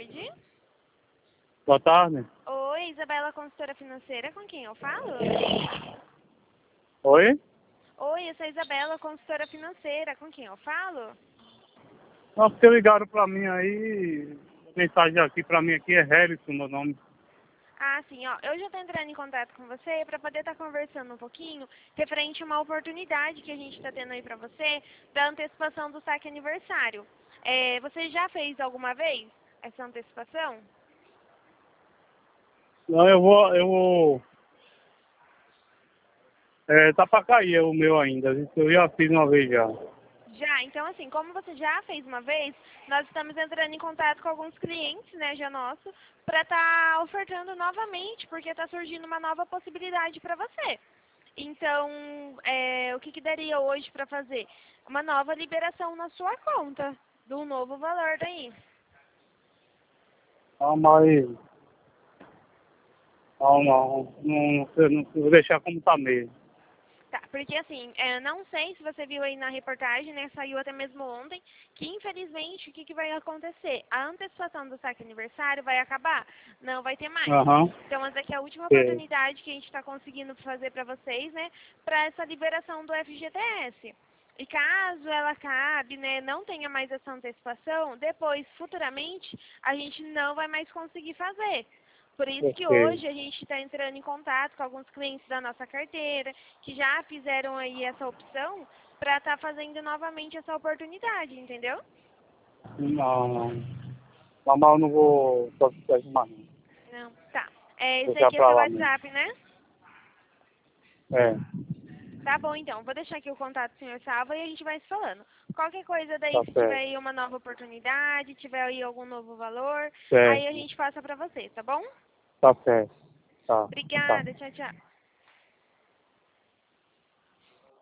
tarde. Boa tarde. Oi, Isabela, consultora financeira, com quem eu falo? Oi? Oi, eu sou a Isabela, consultora financeira, com quem eu falo? Nossa, que ligaram pra mim aí, a mensagem aqui pra mim aqui é Harrison, meu nome. Ah, sim, ó, eu já estou entrando em contato com você para poder estar conversando um pouquinho referente a uma oportunidade que a gente está tendo aí para você da antecipação do saque aniversário. Você já fez alguma vez essa antecipação? Não, tá pra cair o meu ainda, eu já fiz uma vez já. Já, então assim, como você já fez uma vez, nós estamos entrando em contato com alguns clientes, né, já nossos, para estar ofertando novamente, porque está surgindo uma nova possibilidade para você. Então, o que daria hoje para fazer? Uma nova liberação na sua conta, do novo valor daí. Ah, mas, não, vou deixar como tá mesmo. Tá, porque assim, não sei se você viu aí na reportagem, né, saiu até mesmo ontem, que infelizmente o que vai acontecer? A antecipação do saque aniversário vai acabar, não vai ter mais. Aham, Então essa aqui é a última sei. oportunidade que a gente está conseguindo fazer para vocês, né, para essa liberação do FGTS. E caso ela acabe, né, não tenha mais essa antecipação, depois, futuramente, a gente não vai mais conseguir fazer. Por isso que Ok. hoje a gente está entrando em contato com alguns clientes da nossa carteira que já fizeram aí essa opção para estar fazendo novamente essa oportunidade, entendeu? Não. Mas eu não vou solicitar isso mais não. Não, tá. Esse Deixar aqui é pra seu lá mesmo. WhatsApp, né? É, Tá bom, então. Vou deixar aqui o contato do senhor salvo e a gente vai se falando. Qualquer coisa daí, tá se tiver certo. aí uma nova oportunidade, tiver aí algum novo valor, aí a Certo. gente passa para você, tá bom? Tá certo. Tá. Obrigada, Tá. tchau, tchau.